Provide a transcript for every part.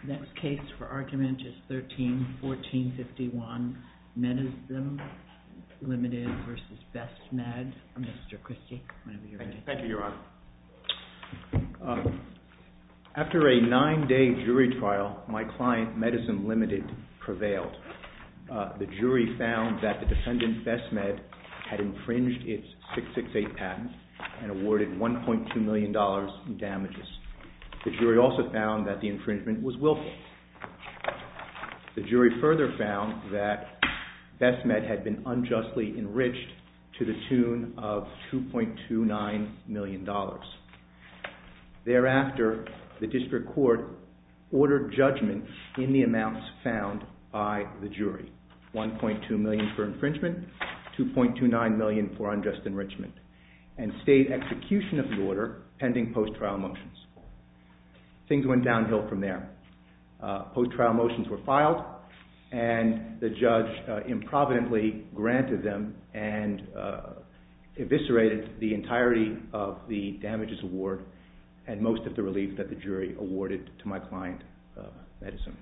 Next case for argument is 13-1451, Medizim Limited versus BestMed. Mr. Christie, whenever you're ready. Thank you, Your Honor. After a 9-day jury trial, my client, Medizim Limited, prevailed. The jury found that the defendant, BestMed, had infringed its 668 patent and awarded $1.2 million in damages. The jury also found that the infringement was willful. The jury further found that BestMed had been unjustly enriched to the tune of $2.29 million. Thereafter, the district court ordered judgment in the amounts found by the jury: $1.2 million for infringement, $2.29 million for unjust enrichment, and stayed execution of the order pending post-trial motions. Things went downhill from there. Post-trial motions were filed, and the judge improvidently granted them and eviscerated the entirety of the damages award and most of the relief that the jury awarded to my client, Medizim.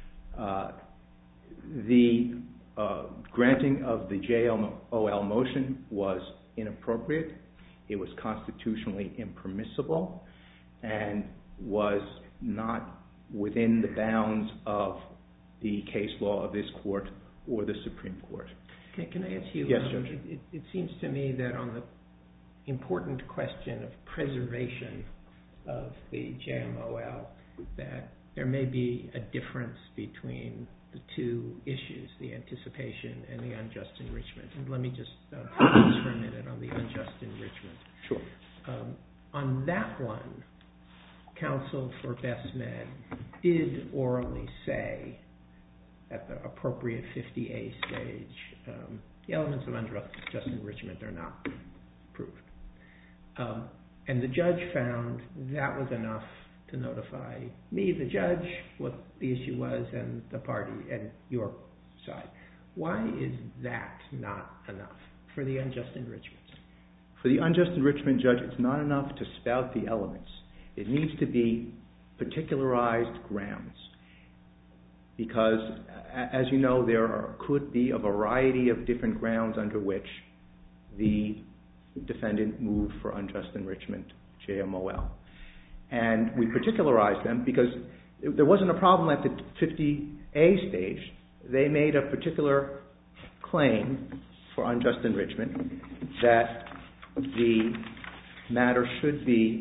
The granting of the JMOL motion was inappropriate. It was constitutionally impermissible and was not within the bounds of the case law of this court or the Supreme Court. Can I ask you? Yes, Judge. It seems to me that on the important question of preservation of the JMOL, that there may be a difference between the two issues, the anticipation and the unjust enrichment. And let me just focus for a minute on the unjust enrichment. Sure. On that one, counsel for BestMed did orally say at the appropriate 50A stage, the elements of unjust enrichment are not proved. And the judge found that was enough to notify me, the judge, what the issue was and the party and your side. Why is that not enough for the unjust enrichment? For the unjust enrichment, Judge, it's not enough to spout the elements. It needs to be particularized grounds. Because, as you know, there could be a variety of different grounds under which the defendant moved for unjust enrichment, JMOL. And we particularized them because there wasn't a problem at the 50A stage. They made a particular claim for unjust enrichment that the matter should be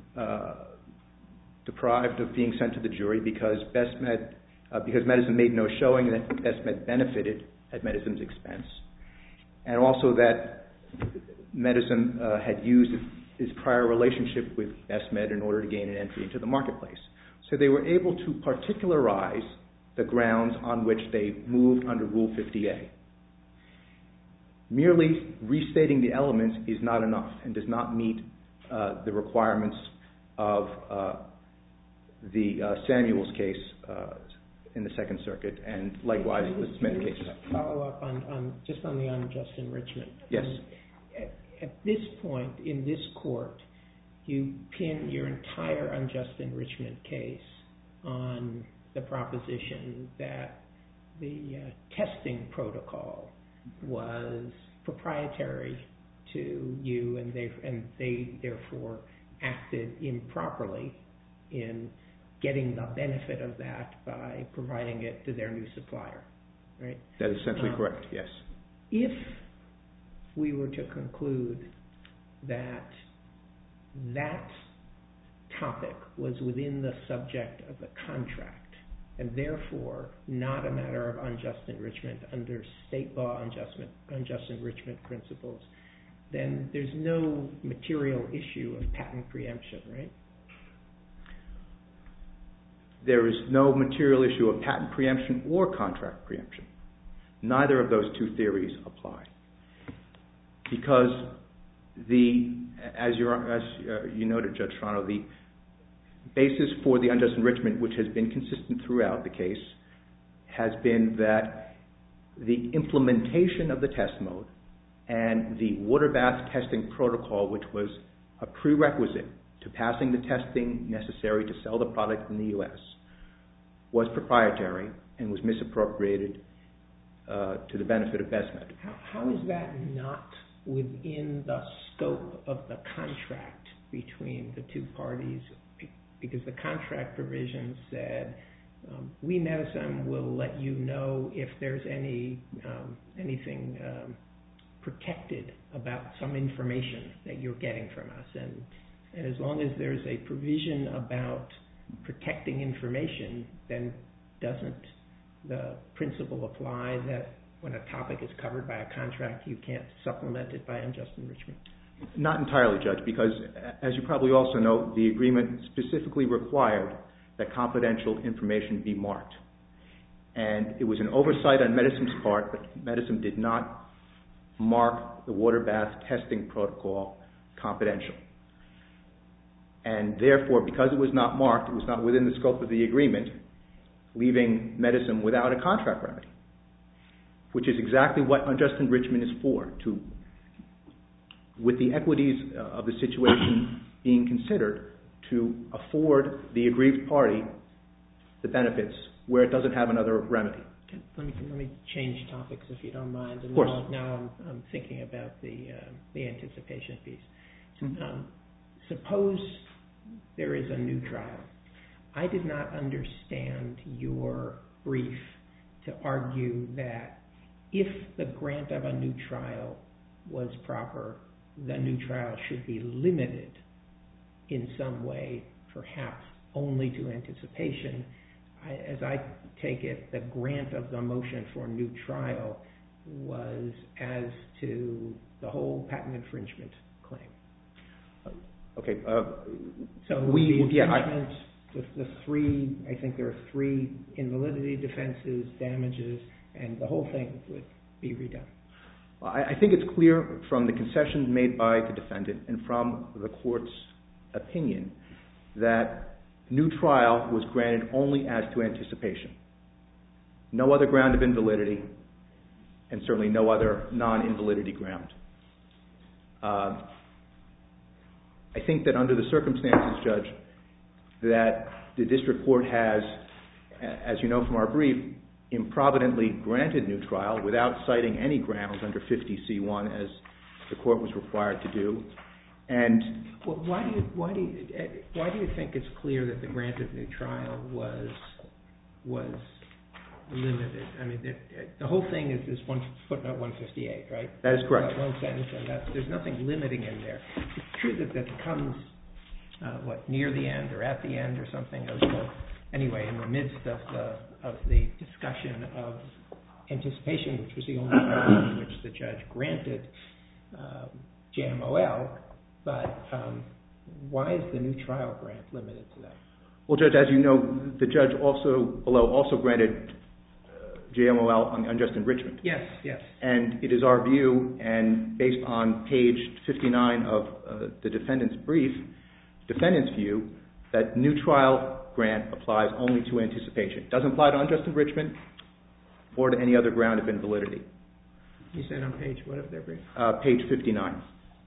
deprived of being sent to the jury because Medizim made no showing that BestMed benefited at Medizim's expense, and also that Medizim had used its prior relationship with BestMed in order to gain an entry into the marketplace. So they were able to particularize the grounds on which they moved under Rule 50A. Merely restating the elements is not enough and does not meet the requirements of the Samuels case in the Second Circuit, and likewise the Smith case. Follow up on just on the unjust enrichment. Yes. At this point in this court, you pin your entire unjust enrichment case on the proposition that the testing protocol was proprietary to you, and they therefore acted improperly in getting the benefit of that by providing it to their new supplier, right? That is essentially correct, yes. If we were to conclude that that topic was within the subject of the contract and therefore not a matter of unjust enrichment under state law unjust enrichment principles, then there's no material issue of patent preemption, right? There is no material issue of patent preemption or contract preemption. Neither of those two theories apply. Because as you noted, Judge Toronto, the basis for the unjust enrichment, which has been consistent throughout the case, has been that the implementation of the test mode and the water bath testing protocol, which was a prerequisite to passing the testing necessary to sell the product in the U.S., was proprietary and was misappropriated to the benefit of BestMed. How is that not within the scope of the contract between the two parties? Because the contract provision said, we, Medicine, will let you know if there's anything protected about some information that you're getting from us. And as long as there's a provision about protecting information, then doesn't the principle apply that when a topic is covered by a contract, you can't supplement it by unjust enrichment? Not entirely, Judge, because as you probably also know, the agreement specifically required that confidential information be marked. And it was an oversight on Medicine's part, but Medicine did not mark the water bath testing protocol confidential. And therefore, because it was not marked, it was not within the scope of the agreement, leaving Medicine without a contract remedy, which is exactly what unjust enrichment is for, with the equities of the situation being considered, to afford the aggrieved party the benefits where it doesn't have another remedy. Let me change topics if you don't mind. Of course. Now I'm thinking about the anticipation piece. Suppose there is a new trial. I did not understand your brief to argue that if the grant of a new trial was proper, the new trial should be limited in some way, perhaps only to anticipation. As I take it, the grant of the motion for a new trial was as to the whole patent infringement claim. Okay. So the infringements, the three, I think there are three invalidity defenses, damages, and the whole thing would be redone. I think it's clear from the concessions made by the defendant and from the court's opinion that new trial was granted only as to anticipation. No other ground of invalidity, and certainly no other non-invalidity ground. I think that under the circumstances, Judge, that the district court has, as you know from our brief, improvidently granted new trial without citing any grounds under 50C1 as the court was required to do. And why do you think it's clear that the grant of new trial was limited? I mean, the whole thing is this footnote 158, right? That is correct. One sentence, and there's nothing limiting in there. It's true that comes near the end or at the end or something. Anyway, in the midst of the discussion of anticipation, which was the only ground in which the judge granted JMOL, but why is the new trial grant limited to that? Well, Judge, as you know, the judge also granted JMOL on unjust enrichment. Yes. And it is our view, and based on page 59 of the defendant's brief, defendant's view, that new trial grant applies only to anticipation. It doesn't apply to unjust enrichment or to any other ground of invalidity. You said on page what of their brief? Page 59.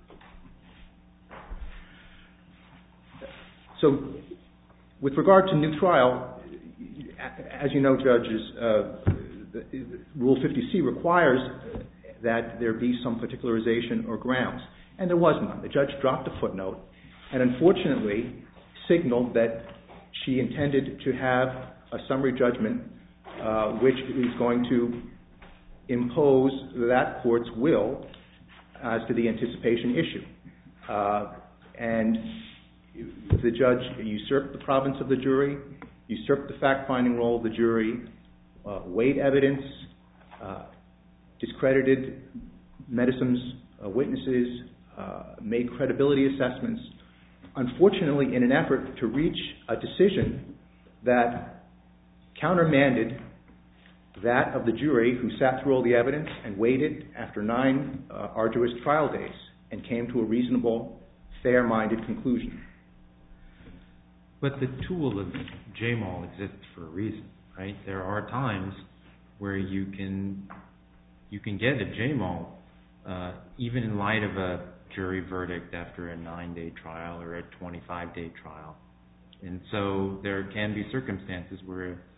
So, with regard to new trial, as you know, judges, Rule 50C requires that there be some particularization or grounds, and there was none. The judge dropped a footnote and unfortunately signaled that she intended to have a summary judgment which is going to impose that court's will as to the anticipation issue. And the judge usurped the province of the jury, usurped the fact-finding role of the jury, weighed evidence, discredited Medicine's witnesses, made credibility assessments, unfortunately in an effort to reach a decision that countermanded that of the jury who sat through all the evidence and waited after 9 arduous trial days and came to a reasonable, fair-minded conclusion. But the tool of JMOL exists for a reason, right? There are times where you can get a JMOL even in light of a jury verdict after a 9-day trial or a 25-day trial. And so there can be circumstances where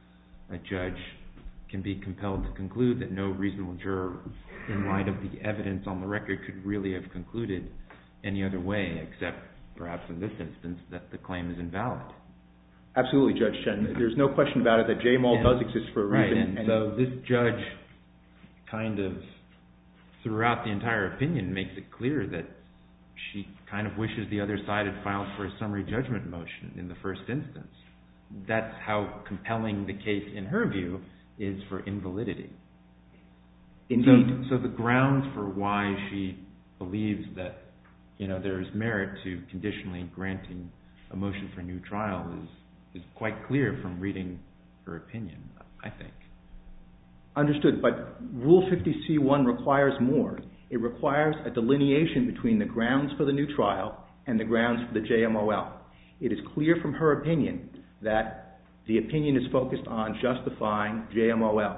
a judge can be compelled to conclude that no reasonable juror, in light of the evidence on the record, could really have concluded any other way, except perhaps in this instance that the claim is invalid. Absolutely, Judge Chen. There's no question about it that Jamal does exist for a reason. Right, and so this judge kind of, throughout the entire opinion, makes it clear that she kind of wishes the other side had filed for a summary judgment motion in the first instance. That's how compelling the case, in her view, is for invalidity. Indeed. So the grounds for why she believes that there is merit to conditionally granting a motion for a new trial is quite clear from reading her opinion, I think. Understood, but Rule 50C1 requires more. It requires a delineation between the grounds for the new trial and the grounds for the JMOL. It is clear from her opinion that the opinion is focused on justifying JMOL.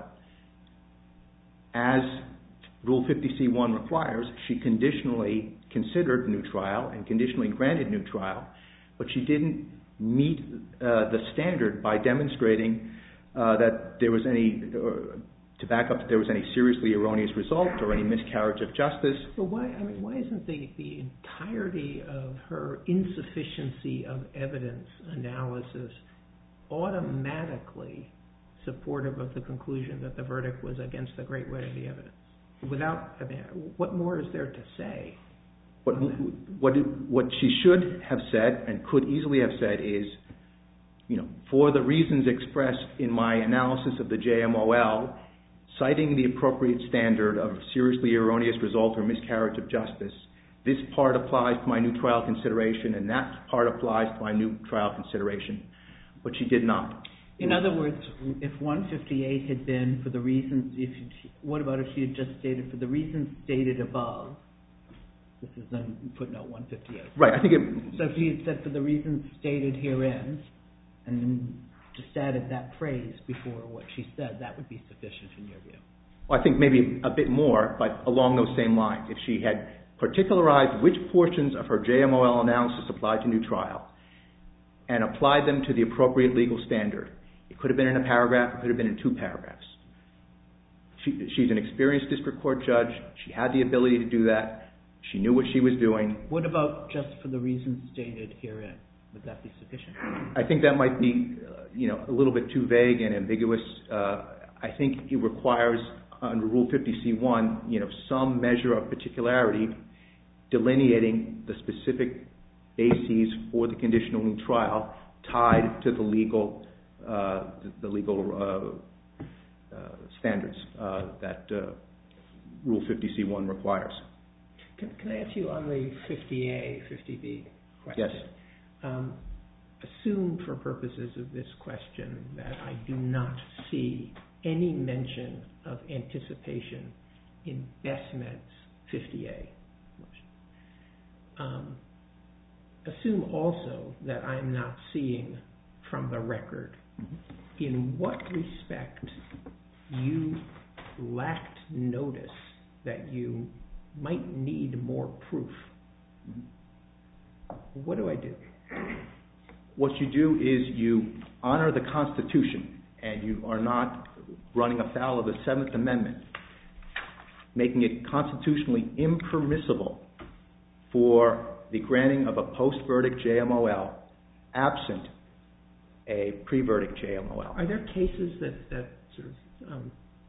As Rule 50C1 requires, she conditionally considered new trial and conditionally granted new trial, but she didn't meet the standard by demonstrating that there was any, to back up, that there was any seriously erroneous result or any miscarriage of justice. But why isn't the entirety of her insufficiency of evidence analysis automatically supportive of the conclusion that the verdict was against the great weight of the evidence? What more is there to say? What she should have said and could easily have said is, for the reasons expressed in my analysis of the JMOL, citing the appropriate standard of seriously erroneous result or miscarriage of justice, this part applies to my new trial consideration and that part applies to my new trial consideration. But she did not. In other words, if 158 had been for the reasons, what about if she had just stated for the reasons stated above? This is in footnote 158. Right, I think so if she had said for the reasons stated herein, and then just added that phrase before what she said, that would be sufficient in your view? Well, I think maybe a bit more, but along those same lines. If she had particularized which portions of her JMOL analysis applied to new trial and applied them to the appropriate legal standard, it could have been in a paragraph, it could have been in 2 paragraphs. She's an experienced district court judge. She had the ability to do that. She knew what she was doing. What about just for the reasons stated herein? Would that be sufficient? I think that might be a little bit too vague and ambiguous. I think it requires, under Rule 50C1, some measure of particularity delineating the specific bases for the conditional new trial tied to the legal standards that Rule 50C1 requires. Can I ask you on the 50A, 50B question? Yes. Assume for purposes of this question that I do not see any mention of anticipation in Bestmed's 50A motion. Assume also that I'm not seeing from the record in what respect you lacked notice that you might need more proof. What do I do? What you do is you honor the Constitution and you are not running afoul of the 7th Amendment, making it constitutionally impermissible for the granting of a post-verdict JMOL absent a pre-verdict JMOL. Are there cases that sort of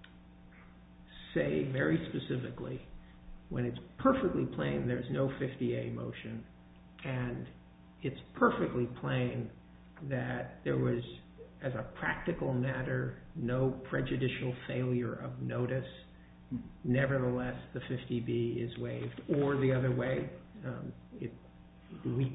say very specifically when it's perfectly plain there's no 50A motion and it's perfectly plain that there was, as a practical matter, no prejudicial failure of notice, nevertheless the 50B is waived, or the other way, we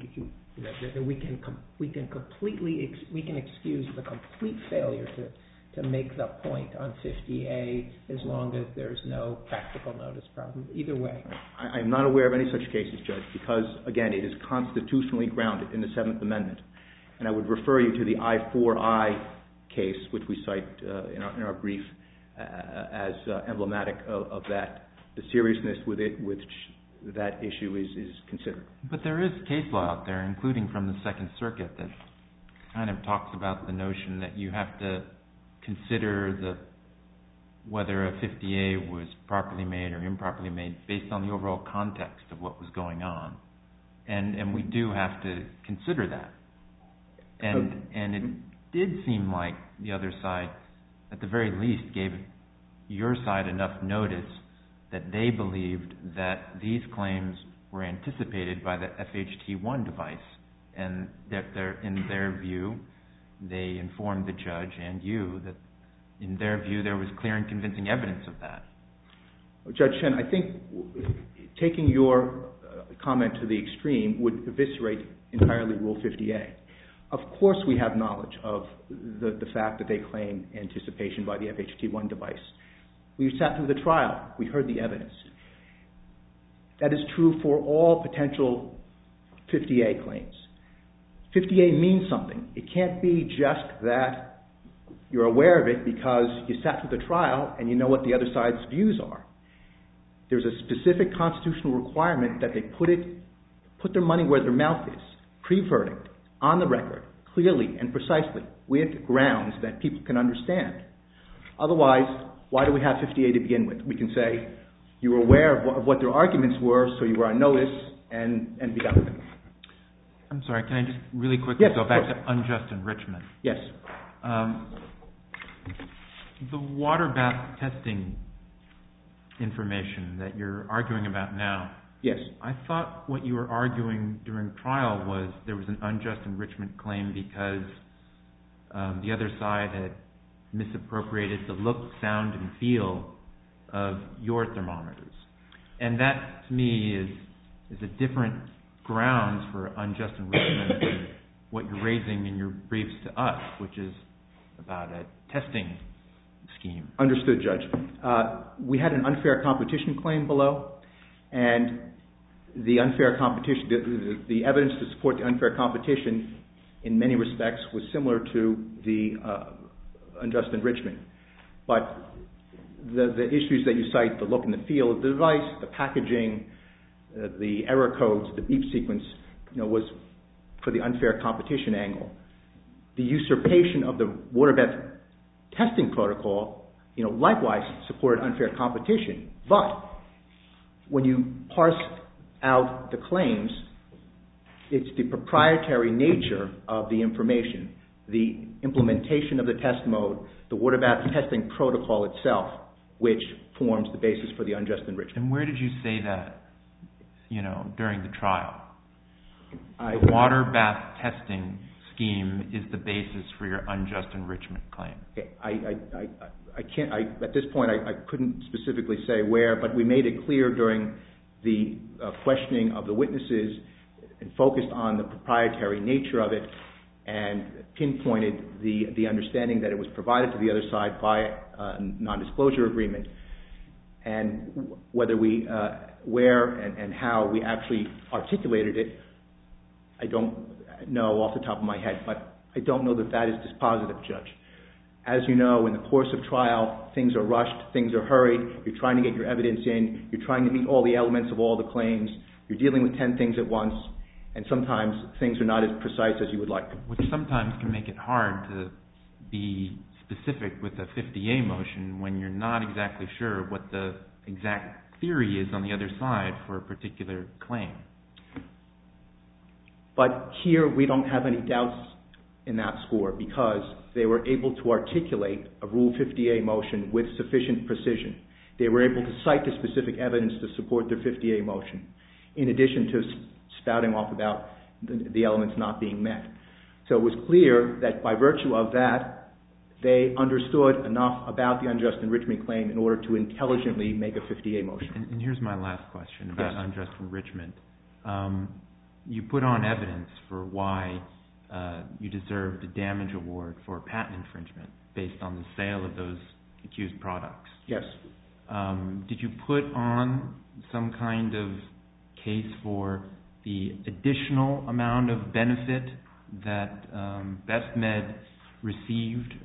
can excuse the complete failure to make the point on 50A as long as there's no practical notice problem. Either way. I'm not aware of any such cases, Judge, because, again, it is constitutionally grounded in the 7th Amendment. And I would refer you to the I-4I case, which we cite in our brief as emblematic of that, the seriousness with which that issue is considered. But there is case law out there, including from the Second Circuit, that kind of talks about the notion that you have to consider whether a 50A was properly made or improperly made based on the overall context of what was going on. And we do have to consider that. And it did seem like the other side, at the very least, gave your side enough notice that they believed that these claims were anticipated by the FHT1 device, and that in their view, they informed the judge and you that in their view there was clear and convincing evidence of that. Judge Chen, I think taking your comment to the extreme would eviscerate entirely Rule 50A. Of course we have knowledge of the fact that they claim anticipation by the FHT1 device. We sat through the trial. We heard the evidence. That is true for all potential 50A claims. 50A means something. It can't be just that you're aware of it because you sat through the trial and you know what the other side's views are. There's a specific constitutional requirement that they put their money where their mouth is, pre-verdict, on the record, clearly and precisely, with grounds that people can understand. Otherwise, why do we have 50A to begin with? We can say you were aware of what their arguments were, so you were on notice, and be done with it. I'm sorry, can I just really quickly go back to unjust enrichment? Yes. The water bath testing information that you're arguing about now, yes. I thought what you were arguing during trial was there was an unjust enrichment claim because the other side had misappropriated the look, sound, and feel of your thermometers. And that, to me, is a different grounds for unjust enrichment than what you're raising in your briefs to us, which is about a testing scheme. Understood, Judge. We had an unfair competition claim below, and the unfair competition, the evidence to support the unfair competition in many respects was similar to the unjust enrichment. But the issues that you cite, the look and the feel of the device, the packaging, the error codes, the beep sequence, was for the unfair competition angle. The usurpation of the water bath testing protocol, likewise supported unfair competition. But when you parse out the claims, it's the proprietary nature of the information, the implementation of the test mode, the water bath testing protocol itself, which forms the basis for the unjust enrichment. And where did you say that, during the trial? The water bath testing scheme is the basis for your unjust enrichment claim. Okay. I can't. At this point, I couldn't specifically say where, but we made it clear during the questioning of the witnesses and focused on the proprietary nature of it and pinpointed the understanding that it was provided to the other side by a non-disclosure agreement, and whether where and how we actually articulated it, I don't know off the top of my head, but I don't know that is dispositive, Judge. As you know, in the course of trial, things are rushed, things are hurried, you're trying to get your evidence in, you're trying to meet all the elements of all the claims, you're dealing with 10 things at once, and sometimes things are not as precise as you would like. Which sometimes can make it hard to be specific with a 50A motion when you're not exactly sure what the exact theory is on the other side for a particular claim. But here we don't have any doubts in that score because they were able to articulate a Rule 50A motion with sufficient precision. They were able to cite the specific evidence to support their 50A motion, in addition to spouting off about the elements not being met. So it was clear that by virtue of that, they understood enough about the unjust enrichment claim in order to intelligently make a 50A motion. And here's my last question about unjust enrichment. You put on evidence for why you deserved a damage award for patent infringement based on the sale of those accused products. Yes. Did you put on some kind of case for the additional amount of benefit that BestMed received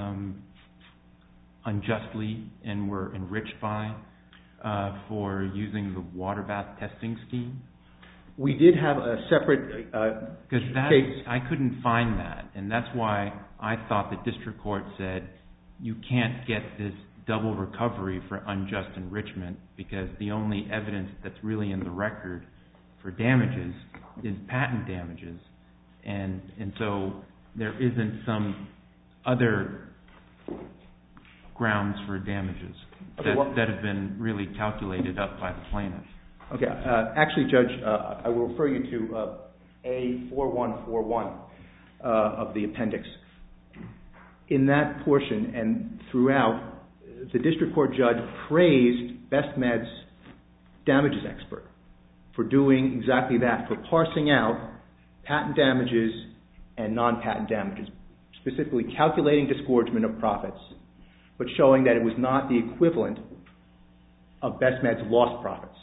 unjustly and were enriched by for using the water bath testing scheme? We did have a separate case. I couldn't find that, and that's why I thought the district court said you can't get this double recovery for unjust enrichment because the only evidence that's really in the record for damages is patent damages, and so there isn't some other grounds for damages that have been really calculated up by the plaintiff. Okay. Actually, Judge, I will refer you to A4141 of the appendix. In that portion and throughout, the district court judge praised BestMed's damages expert for doing exactly that, for parsing out patent damages and non-patent damages, specifically calculating disgorgement of profits, but showing that it was not the equivalent of BestMed's lost profits.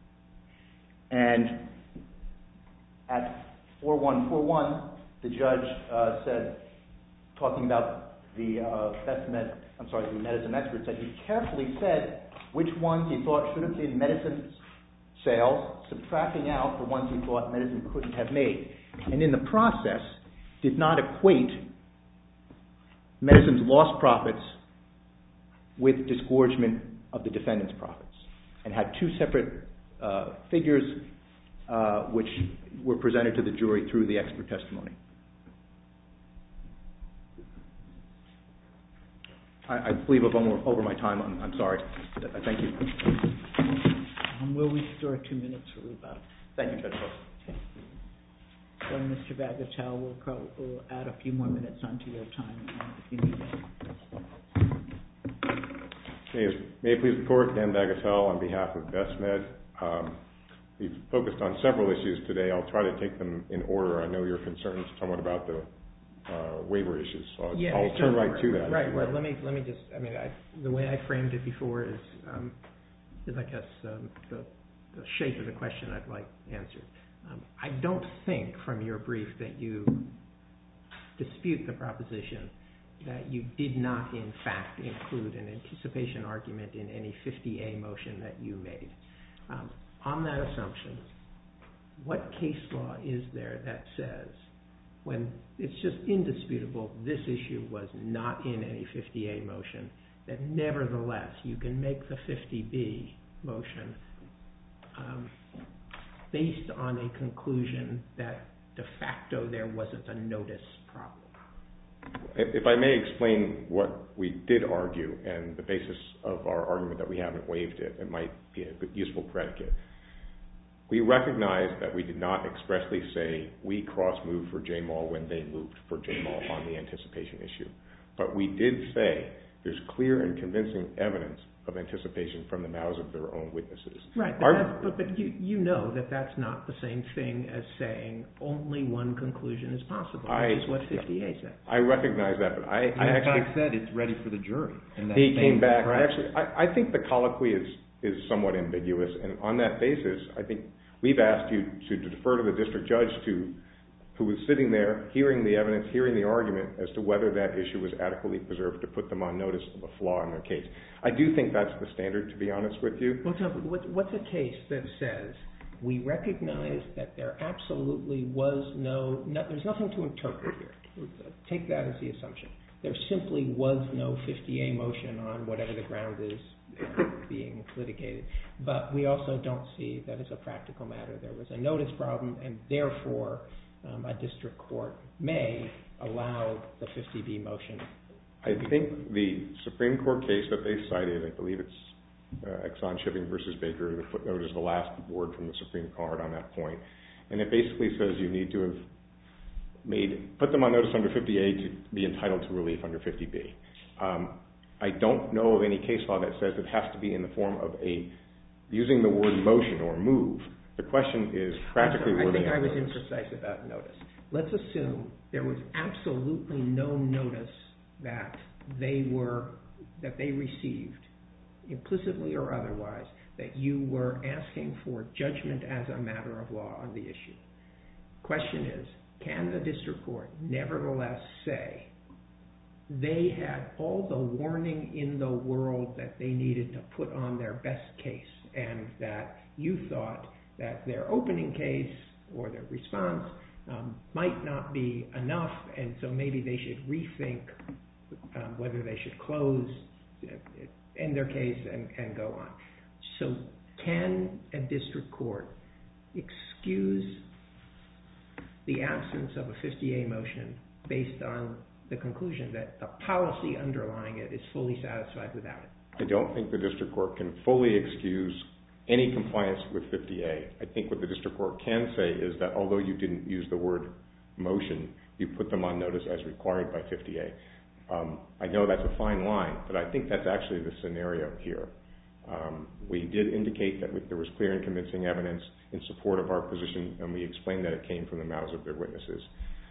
And at 4141, the judge said, talking about the the medicine expert, said he carefully said which ones he thought should have been medicine sales, subtracting out the ones he thought medicine couldn't have made. And in the process, did not equate medicine's lost profits with disgorgement of the defendant's profits, and had two separate figures which were presented to the jury through the expert testimony. I believe I'm over my time. I'm sorry. Thank you. We'll restore 2 minutes for rebuttal. Thank you, Judge Post. So Mr. Bagatelle will add a few more minutes onto your time if you need it. May it please the Court, Dan Bagatelle on behalf of BestMed. We've focused on several issues today. I'll try to take them in order. I know you're concerned somewhat about the waiver issues, so I'll turn right to that. Right. Well, let me just. The way I framed it before is I guess the shape of the question I'd like answered. I don't think from your brief that you dispute the proposition that you did not, in fact, include an anticipation argument in any 50A motion that you made. On that assumption, what case law is there that says, when it's just indisputable this issue was not in any 50A motion, that nevertheless you can make the 50B motion based on a conclusion that de facto there wasn't a notice problem? If I may explain what we did argue and the basis of our argument that we haven't waived it, it might be a useful predicate. We recognize that we did not expressly say we cross-moved for J-Mall when they moved for J-Mall on the anticipation issue. But we did say there's clear and convincing evidence of anticipation from the mouths of their own witnesses. Right, but you know that that's not the same thing as saying only one conclusion is possible, which is what 50A said. I recognize that, but I actually said it's ready for the jury. And he came back. Actually, I think the colloquy is somewhat ambiguous, and on that basis, I think we've asked you to defer to the district judge who was sitting there, hearing the evidence, hearing the argument as to whether that issue was adequately preserved to put them on notice of a flaw in their case. I do think that's the standard, to be honest with you. Well, what's a case that says we recognize that there absolutely was there's nothing to interpret here. Take that as the assumption. There simply was no 50A motion on whatever the ground is being litigated. But we also don't see that as a practical matter. There was a notice problem, and therefore a district court may allow the 50B motion. I think the Supreme Court case that they cited, I believe it's Exxon Shipping versus Baker, the footnote is the last word from the Supreme Court on that point. And it basically says you need to have put them on notice under 50A to be entitled to relief under 50B. I don't know of any case law that says it has to be in the form of using the word motion or move. The question is practically where they are. I think I was imprecise about notice. Let's assume there was absolutely no notice that they received, implicitly or otherwise, that you were asking for judgment as a matter of law on the issue. Question is, can the district court nevertheless say they had all the warning in the world that they needed to put on their best case, and that you thought that their opening case or their response might not be enough, and so maybe they should rethink whether they should close, end their case, and go on. So can a district court excuse the absence of a 50A motion based on the conclusion that the policy underlying it is fully satisfied without it? I don't think the district court can fully excuse any compliance with 50A. I think what the district court can say is that although you didn't use the word motion, you put them on notice as required by 50A. I know that's a fine line, but I think that's actually the scenario here. We did indicate that there was clear and convincing evidence in support of our position, and we explained that it came from the mouths of their witnesses.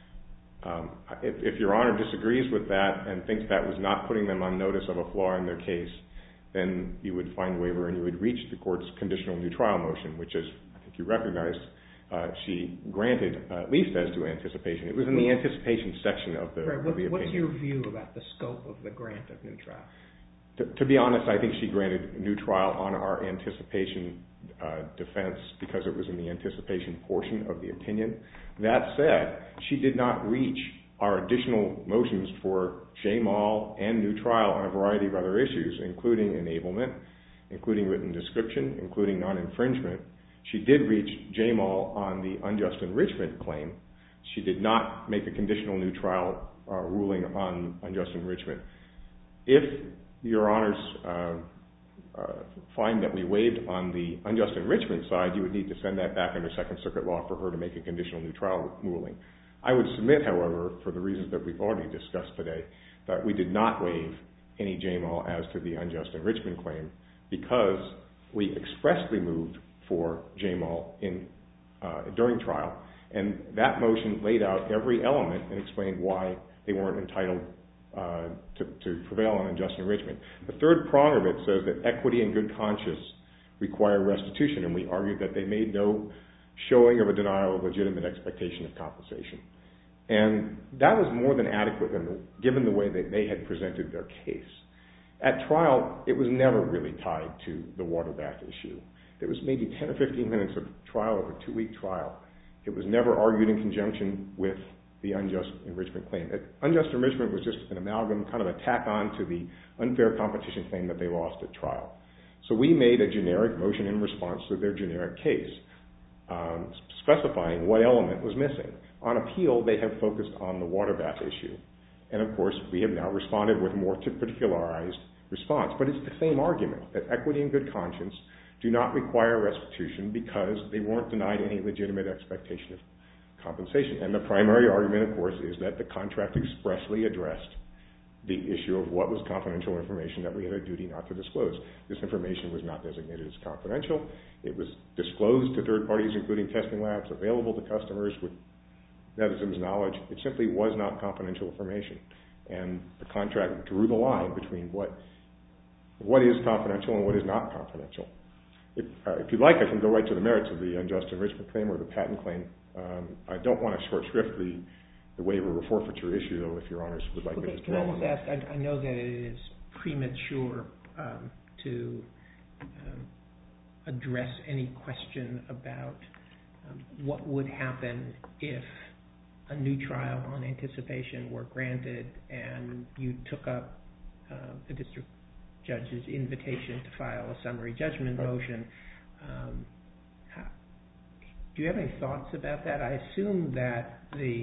If Your Honor disagrees with that and thinks that was not putting them on notice of a flaw in their case, then you would find waiver and you would reach the court's conditional new trial motion, which is, I think you recognized, she granted, at least as to anticipation. It was in the anticipation section of the opinion. What's your view about the scope of the grant of new trial? To be honest, I think she granted new trial on our anticipation defense because it was in the anticipation portion of the opinion. That said, she did not reach our additional motions for Jamal and new trial on a variety of other issues, including enablement, including written description, including non-infringement. She did reach Jamal on the unjust enrichment claim. She did not make a conditional new trial ruling on unjust enrichment. If Your Honors find that we waived on the unjust enrichment side, you would need to send that back under Second Circuit law for her to make a conditional new trial ruling. I would submit, however, for the reasons that we've already discussed today, that we did not waive any Jamal as to the unjust enrichment claim because we expressly moved for Jamal during trial, and that motion laid out every element and explained why they weren't entitled to prevail on unjust enrichment. The third prong of it says that equity and good conscience require restitution, and we argued that they made no showing of a denial of legitimate expectation of compensation. And that was more than adequate given the way that they had presented their case. At trial, it was never really tied to the water bath issue. There was maybe 10 or 15 minutes of trial over a 2-week trial. It was never argued in conjunction with the unjust enrichment claim. Unjust enrichment was just an amalgam, kind of a tack on to the unfair competition claim that they lost at trial. So we made a generic motion in response to their generic case, specifying what element was missing. On appeal, they have focused on the water bath issue. And of course, we have now responded with a more particularized response. But it's the same argument, that equity and good conscience do not require restitution because they weren't denied any legitimate expectation of compensation. And the primary argument, of course, is that the contract expressly addressed the issue of what was confidential information that we had a duty not to disclose. This information was not designated as confidential. It was disclosed to third parties, including testing labs, available to customers with Nevism's knowledge. It simply was not confidential information. And the contract drew the line between what is confidential and what is not confidential. If you'd like, I can go right to the merits of the unjust enrichment claim or the patent claim. I don't want to short shrift the waiver or forfeiture issue, though, if Your Honors would like me to Can I just ask, I know that it is premature to address any question about what would happen if a new trial on anticipation were granted and you took up the district judge's invitation to file a summary judgment motion. Do you have any thoughts about that? I assume that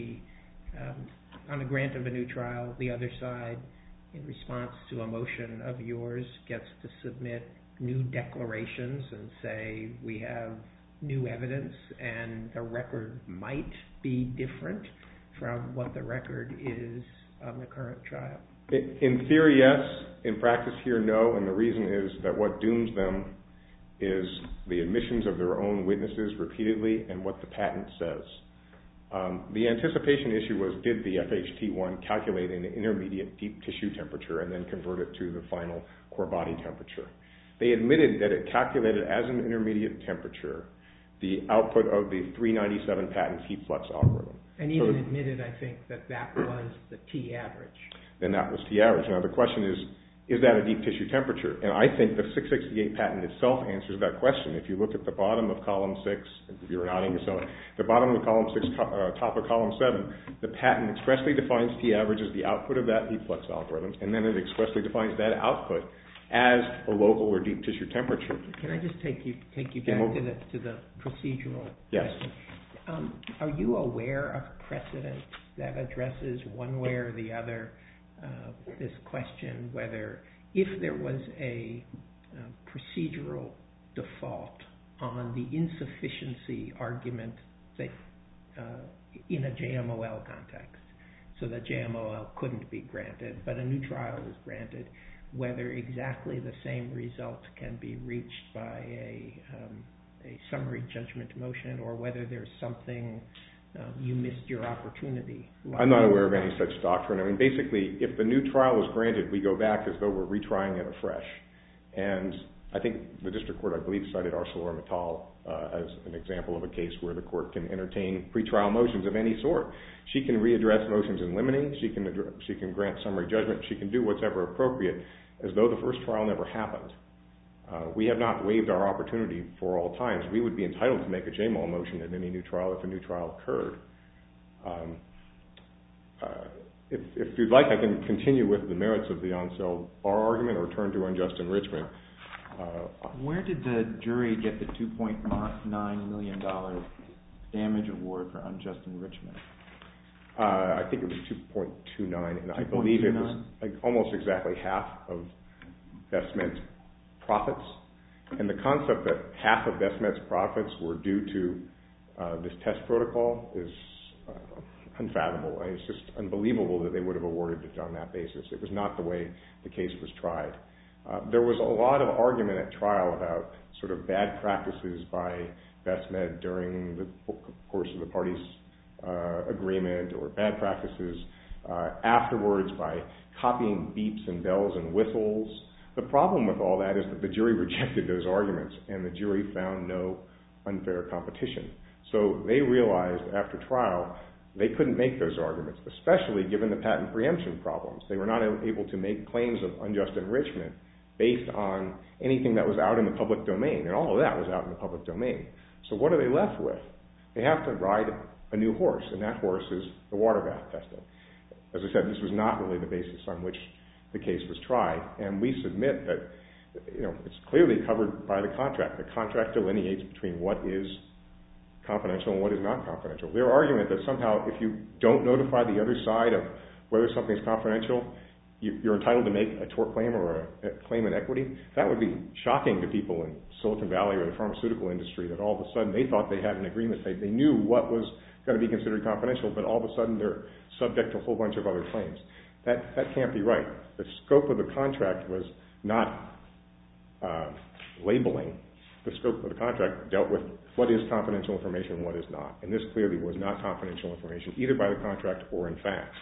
on the grant of a new trial, the other side, in response to a motion of yours, gets to submit new declarations and say, we have new evidence and the record might be different from what the record is on the current trial. In theory, yes. In practice here, no. And the reason is that what dooms them is the admissions of their own witnesses repeatedly and what the patent says. The anticipation issue was, did the FHT1 calculate an intermediate deep tissue temperature and then convert it to the final core body temperature? They admitted that it calculated as an intermediate temperature the output of the 397 patent heat flux algorithm. And even admitted, I think, that was the T average. Then that was T average. Now the question is, is that a deep tissue temperature? And I think the 668 patent itself answers that question. If you look at the bottom of column 6, if you're nodding yourself, the bottom of column 6, top of column 7, the patent expressly defines T average as the output of that heat flux algorithm, and then it expressly defines that output as a local or deep tissue temperature. Can I just take you back to the procedural question? Yes. Are you aware of precedent that addresses one way or the other this question, whether if there was a procedural default on the insufficiency argument that in a JMOL context, so that JMOL couldn't be granted, but a new trial is granted, whether exactly the same result can be reached by a summary judgment motion, or whether there's something you missed your opportunity? I'm not aware of any such doctrine. I mean, basically, if the new trial is granted, we go back as though we're retrying it afresh. And I think the district court, I believe, cited ArcelorMittal as an example of a case where the court can entertain pretrial motions of any sort. She can readdress motions in limine. She can grant summary judgment. She can do what's ever appropriate as though the first trial never happened. We have not waived our opportunity for all times. We would be entitled to make a JMOL motion at any new trial if a new trial occurred. If you'd like, I can continue with the merits of the on-sale bar argument or turn to unjust enrichment. Where did the jury get the $2.9 million damage award for unjust enrichment? I think it was 2.29, and I believe it was almost exactly half of Bestmed's profits. And the concept that half of Bestmed's profits were due to this test protocol is unfathomable. It's just unbelievable that they would have awarded it on that basis. It was not the way the case was tried. There was a lot of argument at trial about sort of bad practices by Bestmed during the course of the parties' agreement, or bad practices afterwards by copying beeps and bells and whistles. The problem with all that is that the jury rejected those arguments, and the jury found no unfair competition. So they realized after trial they couldn't make those arguments, especially given the patent preemption problems. They were not able to make claims of unjust enrichment based on anything that was out in the public domain, and all of that was out in the public domain. So what are they left with? They have to ride a new horse, and that horse is the water bath testing. As I said, this was not really the basis on which the case was tried, and we submit that it's clearly covered by the contract. The contract delineates between what is confidential and what is not confidential. Their argument that somehow if you don't notify the other side of whether something is confidential, you're entitled to make a tort claim or a claim in equity, that would be shocking to people in Silicon Valley or the pharmaceutical industry, that all of a sudden they thought they had an agreement. They knew what was going to be considered confidential, but all of a sudden they're subject to a whole bunch of other claims. That can't be right. The scope of the contract was not labeling. The scope of the contract dealt with what is confidential information and what is not. And this clearly was not confidential information, either by the contract or in fact.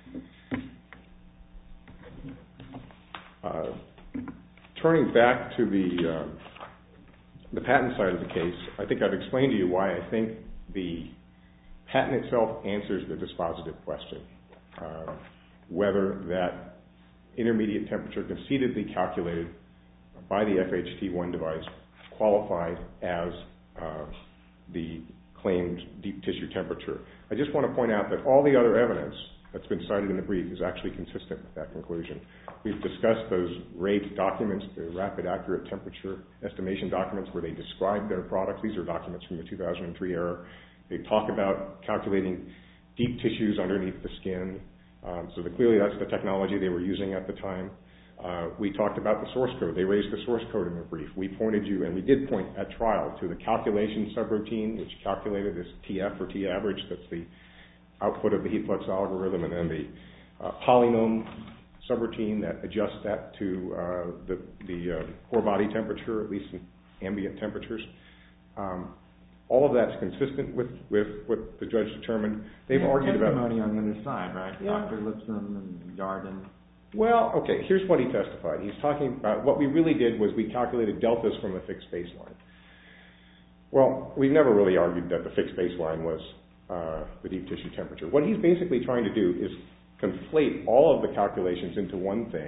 Turning back to the patent side of the case, I think I've explained to you why I think the patent itself answers the dispositive question, whether that intermediate temperature concededly calculated by the FHT1 device qualified as the claimed deep tissue temperature. I just want to point out that all the other evidence that's been cited in the brief is actually consistent with that conclusion. We've discussed those RATE documents, the rapid accurate temperature estimation documents, where they describe their products. These are documents from the 2003 era. They talk about calculating deep tissues underneath the skin. So clearly that's the technology they were using at the time. We talked about the source code. They raised the source code in the brief. We pointed you, and we did point at trial, to the calculation subroutine, which calculated this TF or T average. That's the output of the heat flux algorithm, and then the polynome subroutine that adjusts that to the core body temperature, at least in ambient temperatures. All of that's consistent with what the judge determined. They've argued about testimony on the other side, right? Yeah. Dr. Lipson and Yarden. Well, okay, here's what he testified. He's talking about what we really did was we calculated deltas from a fixed baseline. Well, we've never really argued that the fixed baseline was the deep tissue temperature. What he's basically trying to do is conflate all of the calculations into one thing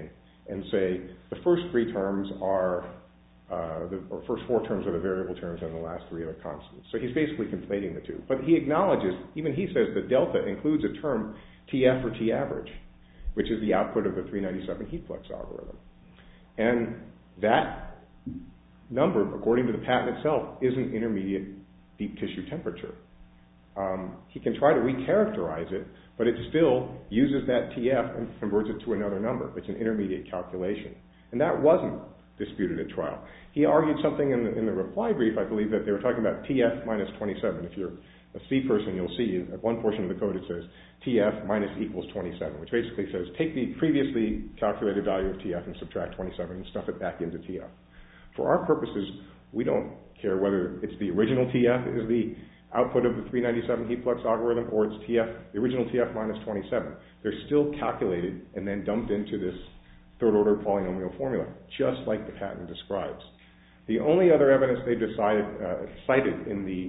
and say the first three terms are, or first four terms are the variable terms and the last three are the constants. So he's basically conflating the two. But he acknowledges, even he says the delta includes a term TF or T average, which is the output of the 397 heat flux algorithm. And that number, according to the patent itself, is an intermediate deep tissue temperature. He can try to recharacterize it, but it still uses that TF and converts it to another number. It's an intermediate calculation. And that wasn't disputed at trial. He argued something in the reply brief, I believe, that they were talking about TF minus 27. If you're a C person, you'll see at one portion of the code it says TF minus equals 27, which basically says take the previously calculated value of TF and subtract 27 and stuff it back into TF. For our purposes, we don't care whether it's the original TF is the output of the 397 heat flux algorithm or it's TF, the original TF minus 27. They're still calculated and then dumped into this third order polynomial formula, just like the patent describes. The only other evidence they cited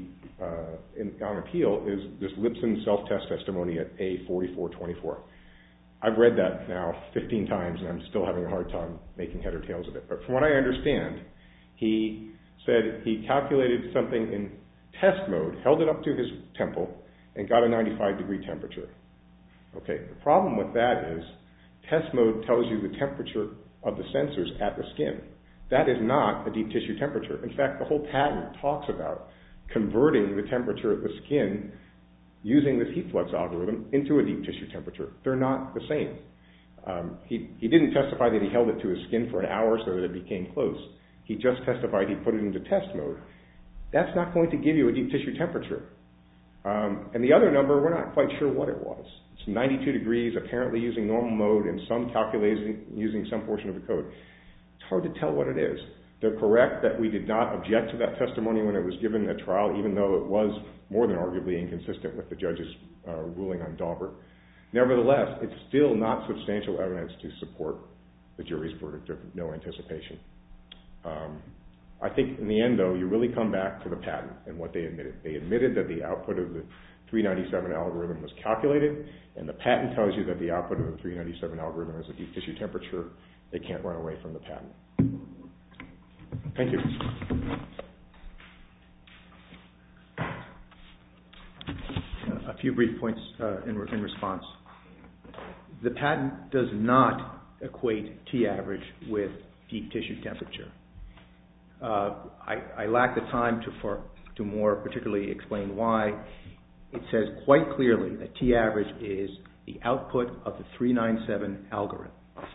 on appeal is this Lipson self-test testimony at A4424. I've read that now 15 times and I'm still having a hard time making head or tails of it. But from what I understand, he said he calculated something in test mode, held it up to his temple, and got a 95-degree temperature. Okay, the problem with that is test mode tells you the temperature of the sensors at the skin. That is not a deep tissue temperature. In fact, the whole patent talks about converting the temperature at the skin using this heat flux algorithm into a deep tissue temperature. They're not the same. He didn't testify that he held it to his skin for an hour so that it became close. He just testified he put it into test mode. That's not going to give you a deep tissue temperature. And the other number, we're not quite sure what it was. It's 92 degrees, apparently using normal mode, and some calculating using some portion of the code. It's hard to tell what it is. They're correct that we did not object to that testimony when it was given at trial, even though it was more than arguably inconsistent with the judge's ruling on Dauber. Nevertheless, it's still not substantial evidence to support the jury's verdict of no anticipation. I think in the end, though, you really come back to the patent and what they admitted. They admitted that the output of the 397 algorithm was calculated, and the patent tells you that the output of the 397 algorithm is a deep tissue temperature. They can't run away from the patent. Thank you. A few brief points in response. The patent does not equate T average with deep tissue temperature. I lack the time to more particularly explain why. It says quite clearly that T average is the output of the 397 algorithm.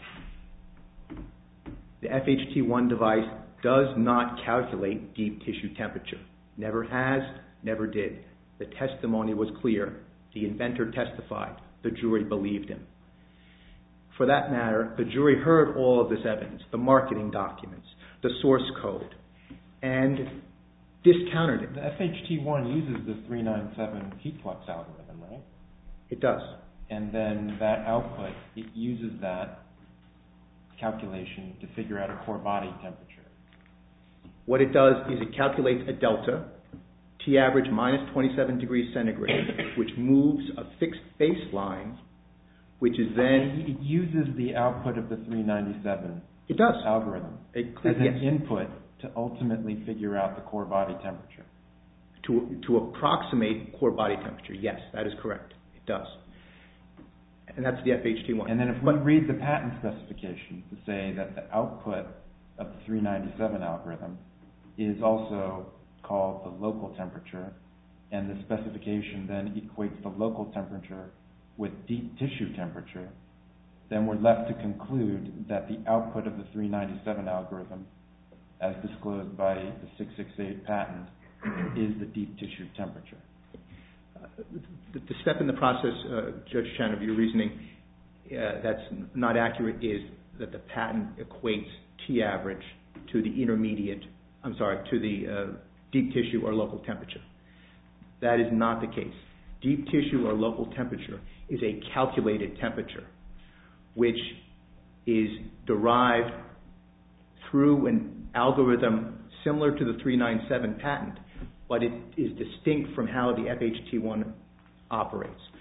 The FHT1 device does not calculate deep tissue temperature. Never has, never did. The testimony was clear. The inventor testified. The jury believed him. For that matter, the jury heard all of this evidence, the marketing documents, the source code, and discounted it. The FHT1 uses the 397 heat flux algorithm, right? It does. And then that output, it uses that calculation to figure out a core body temperature. What it does is it calculates a delta, T average minus 27 degrees centigrade, which moves a fixed baseline, which is then... It uses the output of the 397 it does. Algorithm as an input to ultimately figure out the core body temperature. To approximate core body temperature, yes, that is correct. It does. And that's the FHT1. And then if we read the patent specification to say that the output of the 397 algorithm is also called the local temperature, and the specification then equates the local temperature with deep tissue temperature, then we're left to conclude that the output of the 397 algorithm, as disclosed by the 668 patent, is the deep tissue temperature. The step in the process, Judge Chan, of your reasoning that's not accurate is that the patent equates T average to the to the deep tissue or local temperature. That is not the case. Deep tissue or local temperature is a calculated temperature, which is derived through an algorithm similar to the 397 patent, but it is distinct from how the FHT1 operates.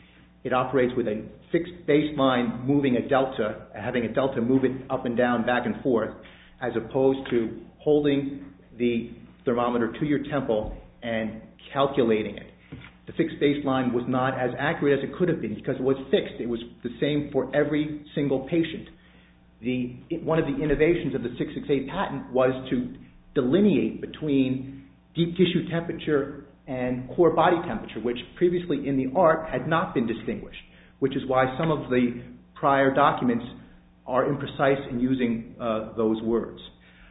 it operates with a fixed baseline moving a delta, having a delta move it up and down, back and forth, as opposed to holding the thermometer to your temple and calculating it. The fixed baseline was not as accurate as it could have been because it was fixed. It was the same for every single patient. One of the innovations of the 668 patent was to delineate between deep tissue temperature and core body temperature, which previously in the art had not been distinguished, which is why some of the prior documents are imprecise in using those words.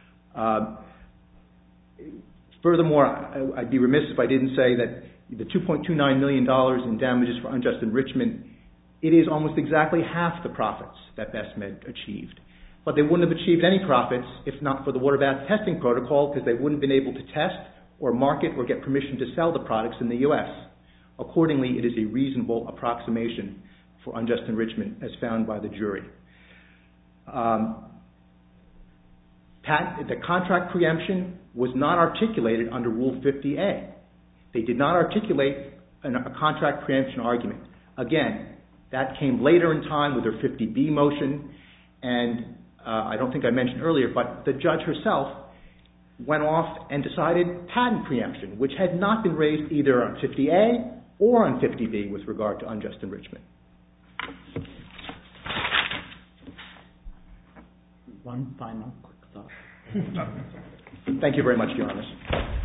Furthermore, I'd be remiss if I didn't say that the $2.29 million in damages for unjust enrichment, it is almost exactly half the profits that BestMed achieved. But they wouldn't have achieved any profits if not for the water bath testing protocol, because they wouldn't have been able to test or market or get permission to sell the products in the U.S. Accordingly, it is a reasonable approximation for unjust enrichment as found by the jury. The contract preemption was not articulated under Rule 50A. They did not articulate a contract preemption argument. Again, that came later in time with their 50B motion, and I don't think I mentioned earlier, but the judge herself went off and decided patent preemption, which had not been raised either on 50A or on 50B with regard to unjust enrichment. One final quick thought. Thank you very much, Your Honor.